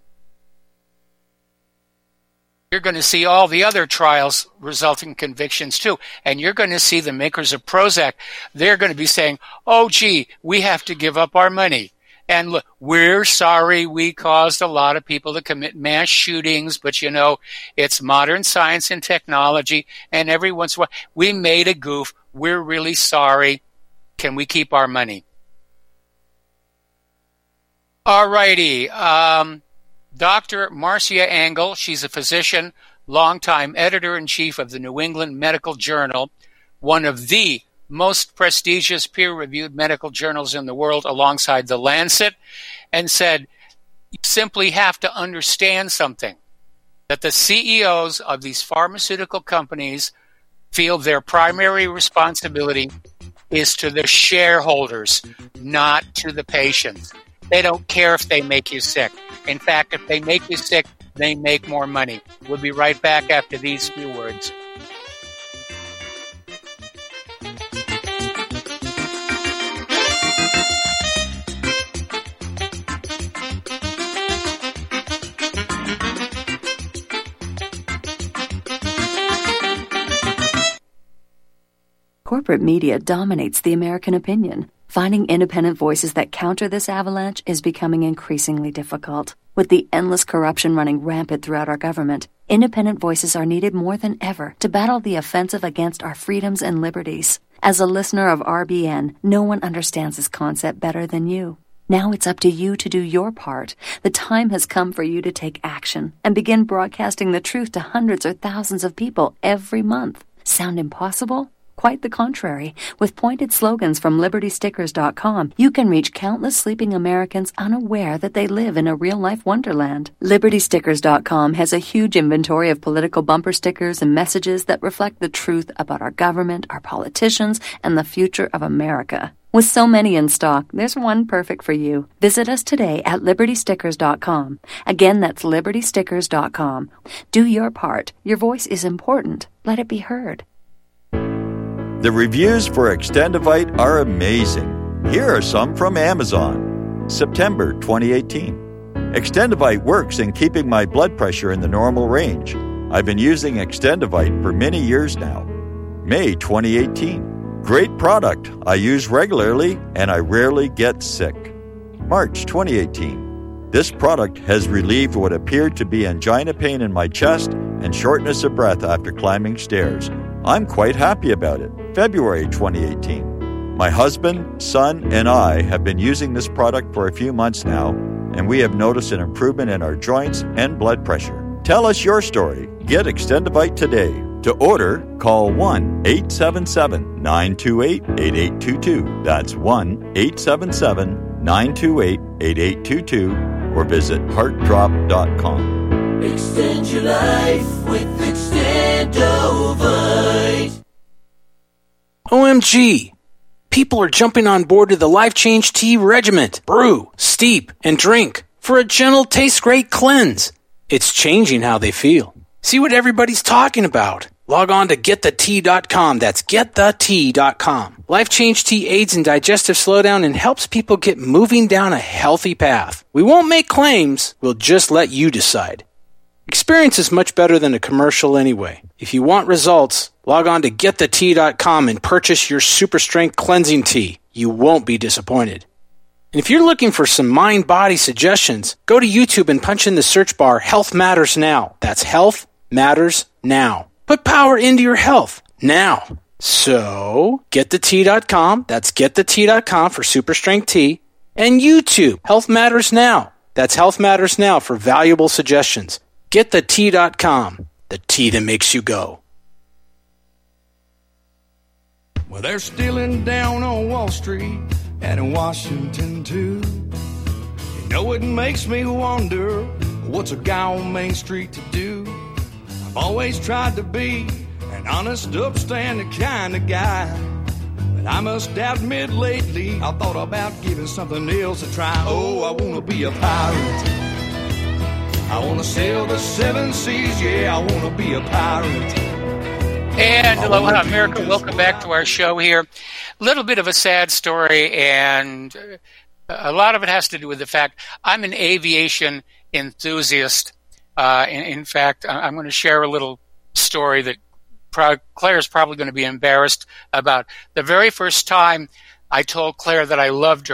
you're going to see all the other trials resulting in convictions too. And you're going to see the makers of Prozac, they're going to be saying, oh, gee, we have to give up our money. And look, we're sorry we caused a lot of people to commit mass shootings, but you know, it's modern science and technology, and every once in a while, we made a goof. We're really sorry. Can we keep our money? All righty. Um, Doctor Marcia Angell, she's a physician, longtime editor-in-chief of the New England Medical Journal, one of the most prestigious peer-reviewed medical journals in the world alongside The Lancet, and said, you simply have to understand something, that the C E Os of these pharmaceutical companies feel their primary responsibility is to the shareholders, not to the patients. They don't care if they make you sick. In fact, if they make you sick, they make more money. We'll be right back after these few words. Corporate media dominates the American opinion. Finding independent voices that counter this avalanche is becoming increasingly difficult. With the endless corruption running rampant throughout our government, independent voices are needed more than ever to battle the offensive against our freedoms and liberties. As a listener of R B N, no one understands this concept better than you. Now it's up to you to do your part. The time has come for you to take action and begin broadcasting the truth to hundreds or thousands of people every month. Sound impossible? Quite the contrary. With pointed slogans from Liberty Stickers dot com, you can reach countless sleeping Americans unaware that they live in a real-life wonderland. Liberty Stickers dot com has a huge inventory of political bumper stickers and messages that reflect the truth about our government, our politicians, and the future of America. With so many in stock, there's one perfect for you. Visit us today at Liberty Stickers dot com. Again, that's Liberty Stickers dot com. Do your part. Your voice is important. Let it be heard. The reviews for Extendivite are amazing. Here are some from Amazon. September twenty eighteen. Extendivite works in keeping my blood pressure in the normal range. I've been using Extendivite for many years now. May twenty eighteen. Great product. I use regularly and I rarely get sick. March twenty eighteen. This product has relieved what appeared to be angina pain in my chest and shortness of breath after climbing stairs. I'm quite happy about it. February twenty eighteen. My husband, son, and I have been using this product for a few months now, and we have noticed an improvement in our joints and blood pressure. Tell us your story. Get Extendivite today. To order, call one eight seven seven, nine two eight, eight eight two two. That's one eight seven seven, nine two eight, eight eight two two, or visit heart drop dot com. Extend your life with Extendovite. O M G! People are jumping on board to the Life Change Tea Regiment. Brew, steep, and drink for a gentle, taste-great cleanse. It's changing how they feel. See what everybody's talking about. Log on to get the tea dot com. That's get the tea dot com. Life Change Tea aids in digestive slowdown and helps people get moving down a healthy path. We won't make claims. We'll just let you decide. Experience is much better than a commercial anyway. If you want results, log on to get the tea dot com and purchase your super strength cleansing tea. You won't be disappointed. And if you're looking for some mind-body suggestions, go to YouTube and punch in the search bar Health Matters Now. That's Health Matters Now. Put power into your health now. So, get the tea dot com. That's get the tea dot com for super strength tea. And YouTube, Health Matters Now. That's Health Matters Now for valuable suggestions. get the tea dot com, the tea that makes you go. Well, they're stealing down on Wall Street and in Washington, too. You know, it makes me wonder, what's a guy on Main Street to do? I've always tried to be an honest, upstanding kind of guy. But I must admit lately, I thought about giving something else a try. Oh, I want to be a pirate. I want to sail the seven seas, yeah, I want to be a pirate. And aloha, America. Welcome back to our show here. A little bit of a sad story, and a lot of it has to do with the fact I'm an aviation enthusiast. Uh, in, in fact, I'm going to share a little story that pro- Claire's probably going to be embarrassed about. The very first time I told Claire that I loved her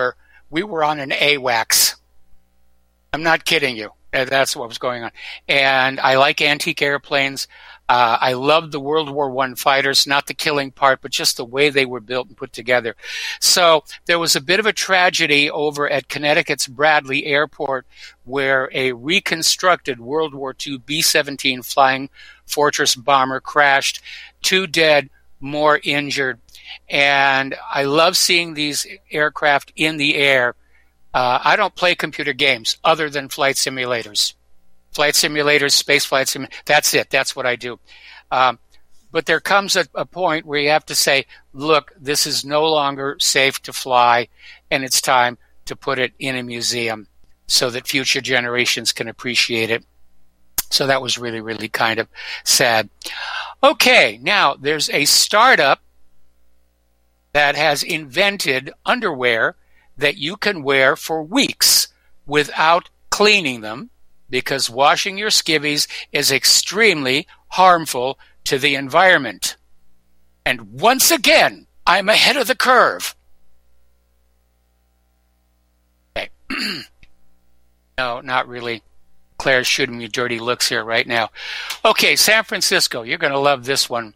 we were on an AWACS. I'm not kidding you. That's what was going on. And I like antique airplanes. Uh, I loved the World War One fighters, not the killing part, but just the way they were built and put together. So there was a bit of a tragedy over at Connecticut's Bradley Airport where a reconstructed World War Two B seventeen Flying Fortress bomber crashed. Two dead, more injured. And I love seeing these aircraft in the air. Uh, I don't play computer games other than flight simulators. Flight simulators, space flight simulators, that's it. That's what I do. Um, but there comes a, a point where you have to say, look, this is no longer safe to fly, and it's time to put it in a museum so that future generations can appreciate it. So that was really, really kind of sad. Okay, now there's a startup that has invented underwear that you can wear for weeks without cleaning them, because washing your skivvies is extremely harmful to the environment. And once again, I'm ahead of the curve. Okay. No, not really. Claire's shooting me dirty looks here right now. Okay, San Francisco. You're going to love this one.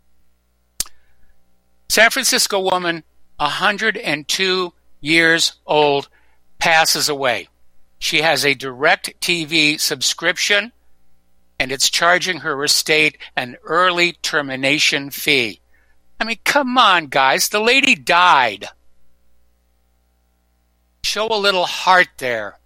San Francisco woman, one hundred two years old, passes away. She has a DirecTV subscription, and it's charging her estate an early termination fee. I mean, come on, guys. The lady died. Show a little heart there.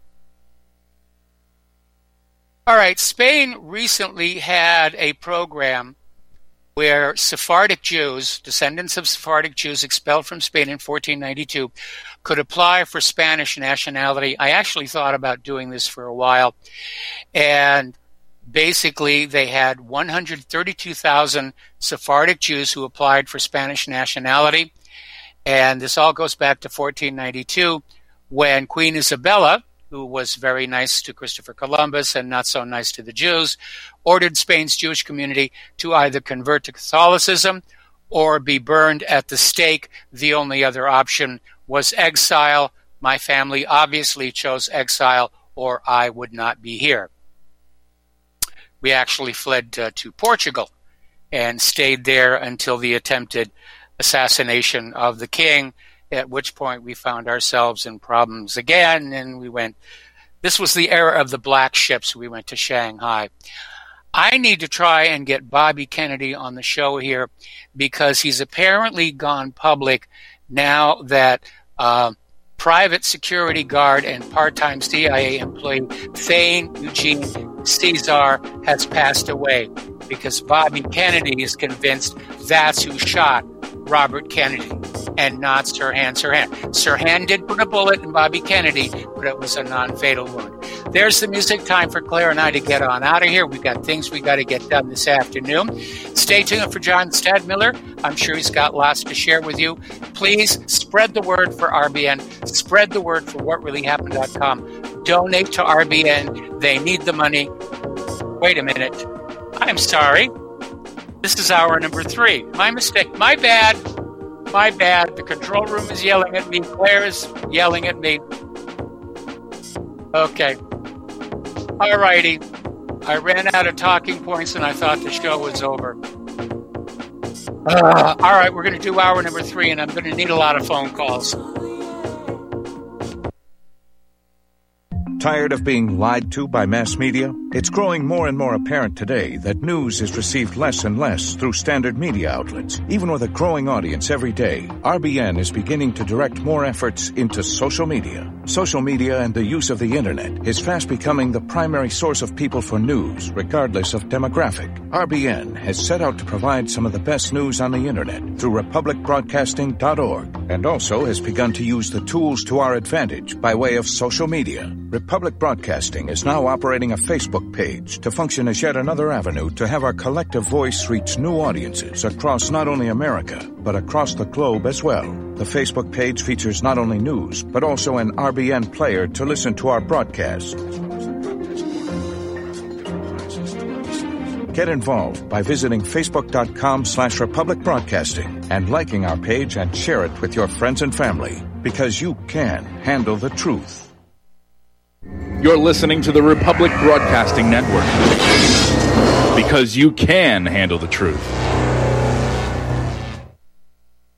All right, Spain recently had a program where Sephardic Jews, descendants of Sephardic Jews expelled from Spain in fourteen ninety-two, could apply for Spanish nationality. I actually thought about doing this for a while. And basically, they had one hundred thirty-two thousand Sephardic Jews who applied for Spanish nationality. And this all goes back to fourteen ninety-two, when Queen Isabella, who was very nice to Christopher Columbus and not so nice to the Jews, ordered Spain's Jewish community to either convert to Catholicism or be burned at the stake. The only other option was exile. My family obviously chose exile, or I would not be here. We actually fled uh, to Portugal and stayed there until the attempted assassination of the king, at which point we found ourselves in problems again, and we went, this was the era of the black ships. We went to Shanghai. I need to try and get Bobby Kennedy on the show here, because he's apparently gone public now that uh, private security guard and part-time C I A employee Thane Eugene Cesar has passed away, because Bobby Kennedy is convinced that's who shot Robert Kennedy and not Sirhan Sirhan. Sirhan did put a bullet in Bobby Kennedy, but it was a non-fatal wound. There's the music. Time for Claire and I to get on out of here. We've got things we got to get done this afternoon. Stay tuned for John Stadmiller. I'm sure he's got lots to share with you. Please spread the word for R B N. Spread the word for what really happened dot com. Donate to R B N. They need the money. Wait a minute. I'm sorry. This is hour number three. My mistake. My bad. My bad. The control room is yelling at me. Claire is yelling at me. Okay. All righty. I ran out of talking points and I thought the show was over. Uh, all right, we're going to do hour number three, and I'm going to need a lot of phone calls. Tired of being lied to by mass media? It's growing more and more apparent today that news is received less and less through standard media outlets. Even with a growing audience every day, R B N is beginning to direct more efforts into social media. Social media and the use of the internet is fast becoming the primary source of people for news, regardless of demographic. R B N has set out to provide some of the best news on the internet through republic broadcasting dot org, and also has begun to use the tools to our advantage by way of social media. Republic Broadcasting is now operating a Facebook page to function as yet another avenue to have our collective voice reach new audiences across not only America, but across the globe as well. The Facebook page features not only news, but also an R B N player to listen to our broadcasts. Get involved by visiting facebook.com slash Republic Broadcasting and liking our page and share it with your friends and family. Because you can handle the truth. You're listening to the Republic Broadcasting Network. Because you can handle the truth.